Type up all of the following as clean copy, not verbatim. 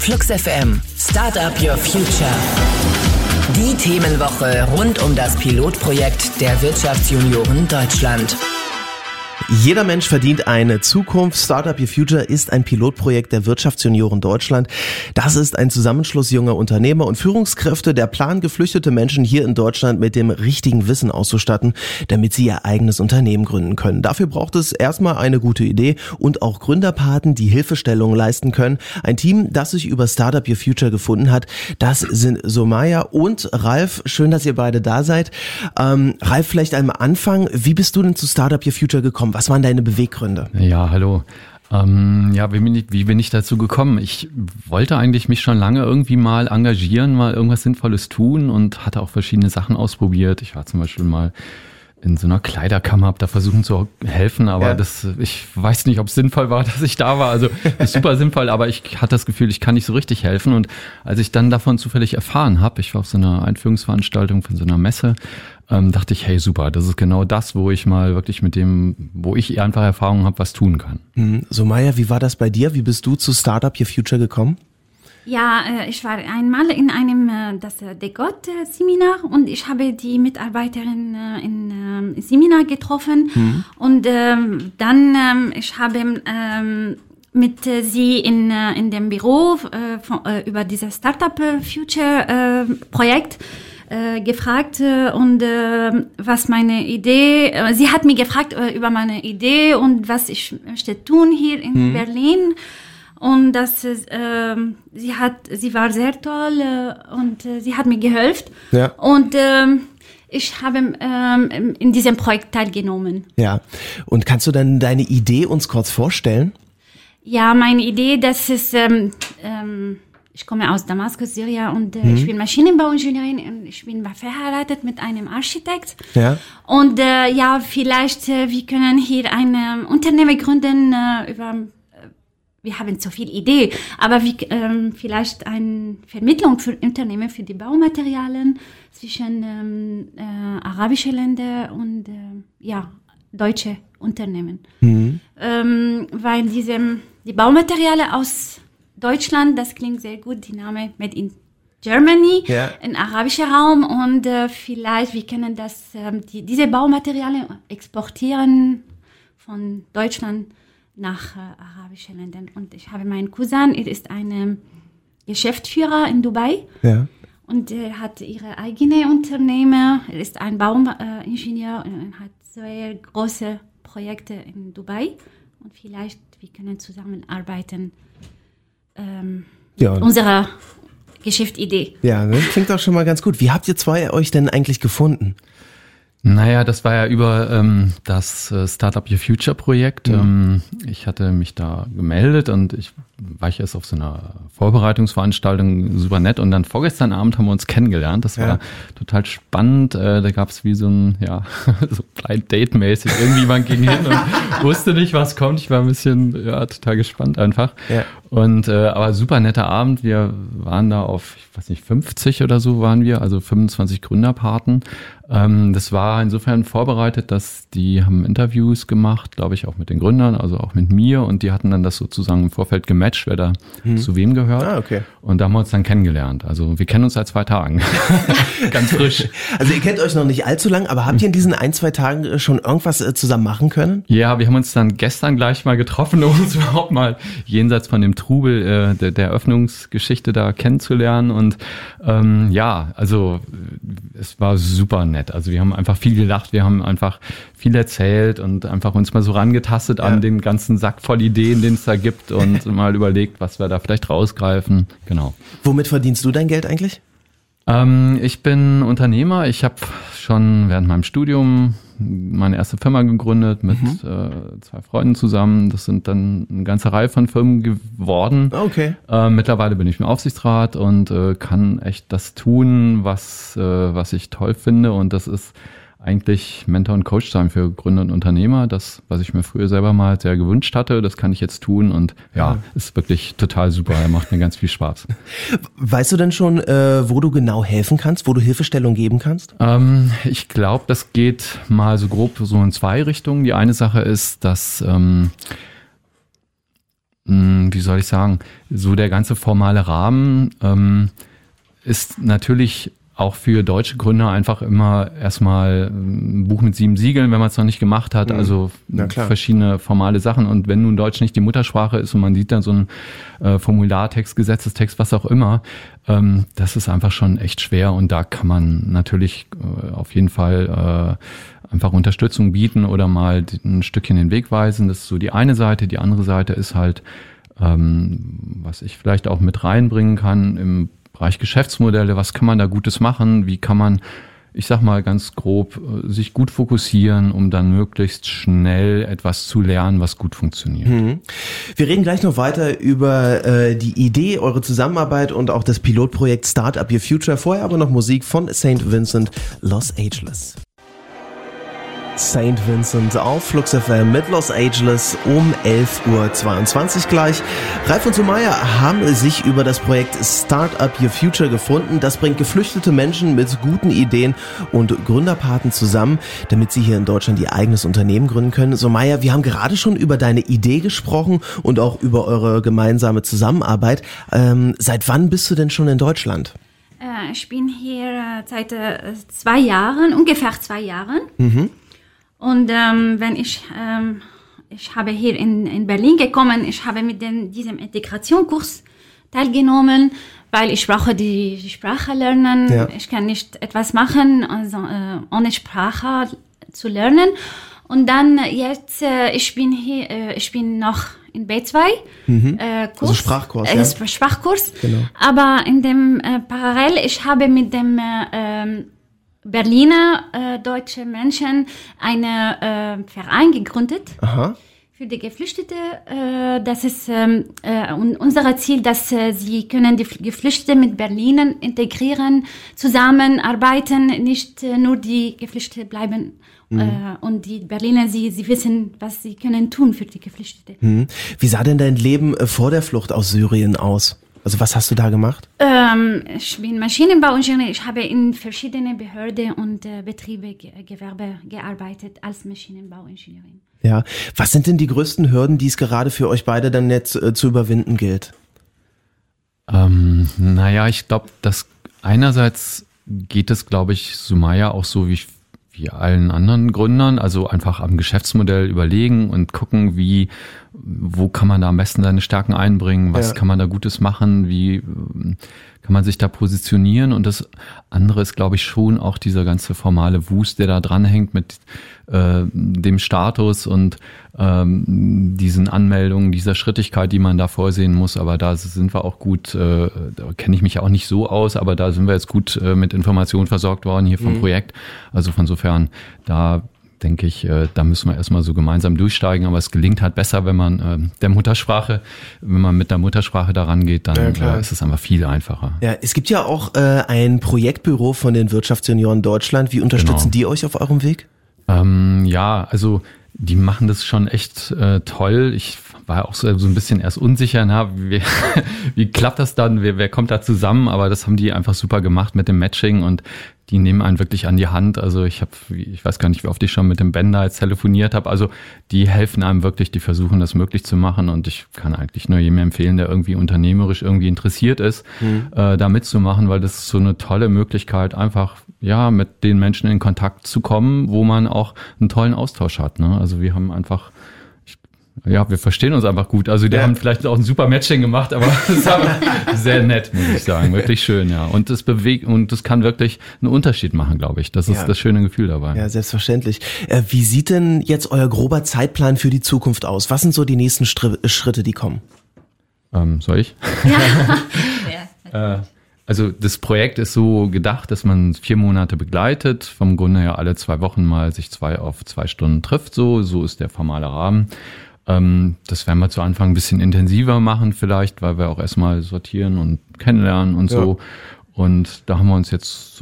Flux FM. Startup Your Future. Die Themenwoche rund um das Pilotprojekt der Wirtschaftsjunioren Deutschland. Jeder Mensch verdient eine Zukunft. Startup Your Future ist ein Pilotprojekt der Wirtschaftsjunioren Deutschland. Das ist ein Zusammenschluss junger Unternehmer und Führungskräfte, der planen, geflüchtete Menschen hier in Deutschland mit dem richtigen Wissen auszustatten, damit sie ihr eigenes Unternehmen gründen können. Dafür braucht es erstmal eine gute Idee und auch Gründerpaten, die Hilfestellung leisten können. Ein Team, das sich über Startup Your Future gefunden hat, das sind Somaya und Ralf. Schön, dass ihr beide da seid. Ralf, vielleicht einmal Anfang. Wie bist du denn zu Startup Your Future gekommen? Was waren deine Beweggründe? Ja, hallo. Wie bin ich dazu gekommen? Ich wollte eigentlich mich schon lange irgendwie mal engagieren, mal irgendwas Sinnvolles tun und hatte auch verschiedene Sachen ausprobiert. Ich war zum Beispiel mal in so einer Kleiderkammer, habe da versucht zu helfen, aber ich weiß nicht, ob es sinnvoll war, dass ich da war. Also ist super sinnvoll, aber ich hatte das Gefühl, ich kann nicht so richtig helfen. Und als ich dann davon zufällig erfahren habe, ich war auf so einer Einführungsveranstaltung von so einer Messe, dachte ich, hey super, das ist genau das, wo ich mal wirklich wo ich einfach Erfahrung habe, was tun kann. Somaya, wie war das bei dir? Wie bist du zu Startup Your Future gekommen? Ja, ich war einmal in einem das DeGoT-Seminar und ich habe die Mitarbeiterin in Seminar getroffen und dann ich habe mit sie in dem Büro über dieses Startup Future Projekt gefragt und was meine Sie hat mich gefragt über meine Idee und was ich möchte tun hier in Berlin. Und sie war sehr toll und sie hat mir geholfen. Ja. Und ich habe in diesem Projekt teilgenommen. Ja. Und kannst du dann deine Idee uns kurz vorstellen? Ja, meine Idee, das ist, ich komme aus Damaskus, Syrien und ich bin Maschinenbauingenieurin und ich bin verheiratet mit einem Architekt. Ja. Und vielleicht wir können hier ein Unternehmen gründen wir haben zu viel Idee, aber vielleicht eine Vermittlung für Unternehmen für die Baumaterialien zwischen arabische Länder und deutsche Unternehmen. Weil die Baumaterialien aus Deutschland, das klingt sehr gut, die Name Made in Germany, im arabischen Raum und vielleicht wir können diese Baumaterialien exportieren von Deutschland nach arabischen Ländern. Und ich habe meinen Cousin, er ist ein Geschäftsführer in Dubai. Ja. Und er hat ihre eigene Unternehmen. Er ist ein Bauingenieur und hat sehr große Projekte in Dubai. Und vielleicht wir können zusammenarbeiten unserer Geschäftsidee. Ja, das klingt auch schon mal ganz gut. Wie habt ihr zwei euch denn eigentlich gefunden? Naja, das war ja über das Startup Your Future Projekt. Ich hatte mich da gemeldet und ich war erst auf so einer Vorbereitungsveranstaltung, super nett. Und dann vorgestern Abend haben wir uns kennengelernt. Das war total spannend. Da gab es wie so ein, so Blind Date-mäßig. Irgendwie man ging hin und wusste nicht, was kommt. Ich war ein bisschen, total gespannt einfach. Ja. Und aber super netter Abend. Wir waren da auf, ich weiß nicht, 50 oder so waren wir, also 25 Gründerpaten. Das war insofern vorbereitet, dass die haben Interviews gemacht, glaube ich, auch mit den Gründern, also auch mit mir. Und die hatten dann das sozusagen im Vorfeld gematcht, wer da zu wem gehört. Ah, okay. Und da haben wir uns dann kennengelernt. Also wir kennen uns seit 2 Tagen. Ganz frisch. Also ihr kennt euch noch nicht allzu lang, aber habt ihr in diesen 1-2 Tagen schon irgendwas zusammen machen können? Ja, wir haben uns dann gestern gleich mal getroffen, um uns überhaupt mal jenseits von dem Trubel der Eröffnungsgeschichte da kennenzulernen. Und also es war super nett. Also wir haben einfach viel gelacht, wir haben einfach viel erzählt und einfach uns mal so rangetastet an den ganzen Sack voll Ideen, den es da gibt und mal überlegt, was wir da vielleicht rausgreifen. Genau. Womit verdienst du dein Geld eigentlich? Ich bin Unternehmer. Ich habe schon während meinem Studium meine erste Firma gegründet mit 2 Freunden zusammen. Das sind dann eine ganze Reihe von Firmen geworden. Okay. Mittlerweile bin ich im Aufsichtsrat und kann echt das tun, was ich toll finde. Und das ist eigentlich Mentor und Coach sein für Gründer und Unternehmer. Das, was ich mir früher selber mal sehr gewünscht hatte, das kann ich jetzt tun und ist wirklich total super. Macht mir ganz viel Spaß. Weißt du denn schon, wo du genau helfen kannst, wo du Hilfestellung geben kannst? Ich glaube, das geht mal so grob so in 2 Richtungen. Die eine Sache ist, dass wie soll ich sagen, so der ganze formale Rahmen ist natürlich auch für deutsche Gründer einfach immer erstmal ein Buch mit 7 Siegeln, wenn man es noch nicht gemacht hat, also verschiedene formale Sachen. Und wenn nun Deutsch nicht die Muttersprache ist und man sieht dann so einen Formulartext, Gesetzestext, was auch immer, das ist einfach schon echt schwer und da kann man natürlich auf jeden Fall einfach Unterstützung bieten oder mal ein Stückchen den Weg weisen. Das ist so die eine Seite. Die andere Seite ist halt, was ich vielleicht auch mit reinbringen kann im Bereich Geschäftsmodelle, was kann man da Gutes machen, wie kann man, ich sag mal ganz grob, sich gut fokussieren, um dann möglichst schnell etwas zu lernen, was gut funktioniert. Wir reden gleich noch weiter über die Idee, eure Zusammenarbeit und auch das Pilotprojekt Startup Your Future. Vorher aber noch Musik von St. Vincent, Los Ageless. St. Vincent auf Flux FM mit Los Ageless um 11:22 Uhr gleich. Ralf und Sumaya haben sich über das Projekt Startup Your Future gefunden. Das bringt geflüchtete Menschen mit guten Ideen und Gründerpaten zusammen, damit sie hier in Deutschland ihr eigenes Unternehmen gründen können. Sumaya, wir haben gerade schon über deine Idee gesprochen und auch über eure gemeinsame Zusammenarbeit. Seit wann bist du denn schon in Deutschland? Ich bin hier seit 2 Jahren, ungefähr 2 Jahren. Und wenn ich habe hier in Berlin gekommen, ich habe mit diesem Integrationskurs teilgenommen, weil ich brauche die Sprache lernen. Ja. Ich kann nicht etwas machen, also, ohne Sprache zu lernen. Und dann jetzt, ich bin noch in B2 Kurs. Also Sprachkurs, ja. Sprachkurs. Genau. Aber in dem parallel, ich habe mit dem Berliner deutsche Menschen einen Verein gegründet. Aha. Für die Geflüchtete. Das ist unser Ziel, dass sie können die Geflüchtete mit Berlinern integrieren, zusammenarbeiten, nicht nur die Geflüchtete bleiben. Und die Berliner, sie wissen, was sie können tun für die Geflüchtete. Wie sah denn dein Leben vor der Flucht aus Syrien aus? Also was hast du da gemacht? Ich bin Maschinenbauingenieur. Ich habe in verschiedenen Behörden und Betriebe, Gewerbe gearbeitet als Maschinenbauingenieurin. Ja, was sind denn die größten Hürden, die es gerade für euch beide dann jetzt zu überwinden gilt? Naja, ich glaube, dass einerseits geht es, glaube ich, Sumaya auch so wie allen anderen Gründern, also einfach am Geschäftsmodell überlegen und gucken, wo kann man da am besten seine Stärken einbringen, was kann man da Gutes machen, wie kann man sich da positionieren, und das andere ist, glaube ich, schon auch dieser ganze formale Wust, der da dranhängt mit dem Status und diesen Anmeldungen, dieser Schrittigkeit, die man da vorsehen muss. Aber da sind wir auch gut, da kenne ich mich auch nicht so aus, aber da sind wir jetzt gut mit Informationen versorgt worden hier vom Projekt. Also von insofern, da denke ich, da müssen wir erstmal so gemeinsam durchsteigen, aber es gelingt halt besser, wenn man mit der Muttersprache daran geht, dann ist es einfach viel einfacher. Ja, es gibt ja auch ein Projektbüro von den Wirtschaftsjunioren Deutschland. Wie unterstützen die euch auf eurem Weg? Ja, also die machen das schon echt toll. Ich war auch so ein bisschen erst unsicher, wie klappt das dann, wer kommt da zusammen, aber das haben die einfach super gemacht mit dem Matching und die nehmen einen wirklich an die Hand. Also ich weiß gar nicht, wie oft ich schon mit dem Ben da jetzt telefoniert habe. Also die helfen einem wirklich, die versuchen das möglich zu machen und ich kann eigentlich nur jedem empfehlen, der irgendwie unternehmerisch irgendwie interessiert ist, da mitzumachen, weil das ist so eine tolle Möglichkeit, einfach mit den Menschen in Kontakt zu kommen, wo man auch einen tollen Austausch hat. Ne? Also wir haben einfach wir verstehen uns einfach gut. Also die haben vielleicht auch ein super Matching gemacht, aber das ist aber sehr nett, muss ich sagen. Wirklich schön, ja. Und das bewegt und das kann wirklich einen Unterschied machen, glaube ich. Das ist das schöne Gefühl dabei. Ja, selbstverständlich. Wie sieht denn jetzt euer grober Zeitplan für die Zukunft aus? Was sind so die nächsten Schritte, die kommen? Soll ich? Ja. Also das Projekt ist so gedacht, dass man 4 Monate begleitet, vom Grunde her alle 2 Wochen mal sich 2 auf 2 Stunden trifft. So ist der formale Rahmen. Das werden wir zu Anfang ein bisschen intensiver machen vielleicht, weil wir auch erstmal sortieren und kennenlernen und so. Und da haben wir uns jetzt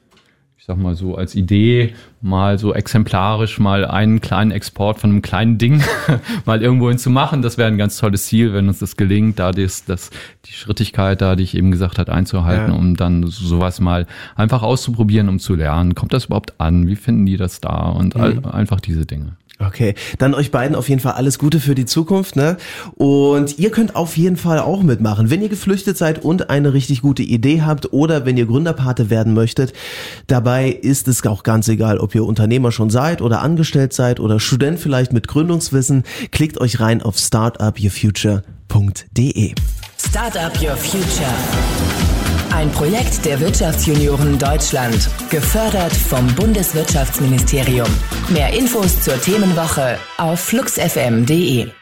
so als Idee mal so exemplarisch mal einen kleinen Export von einem kleinen Ding mal irgendwo hin zu machen. Das wäre ein ganz tolles Ziel, wenn uns das gelingt, da die Schrittigkeit da, die ich eben gesagt habe, einzuhalten, um dann sowas mal einfach auszuprobieren, um zu lernen. Kommt das überhaupt an? Wie finden die das da? Und einfach diese Dinge. Okay, dann euch beiden auf jeden Fall alles Gute für die Zukunft, ne? Und ihr könnt auf jeden Fall auch mitmachen, wenn ihr geflüchtet seid und eine richtig gute Idee habt oder wenn ihr Gründerpate werden möchtet. Dabei ist es auch ganz egal, ob ihr Unternehmer schon seid oder angestellt seid oder Student vielleicht mit Gründungswissen. Klickt euch rein auf startupyourfuture.de. Startup Your Future. Ein Projekt der Wirtschaftsjunioren Deutschland, gefördert vom Bundeswirtschaftsministerium. Mehr Infos zur Themenwoche auf fluxfm.de.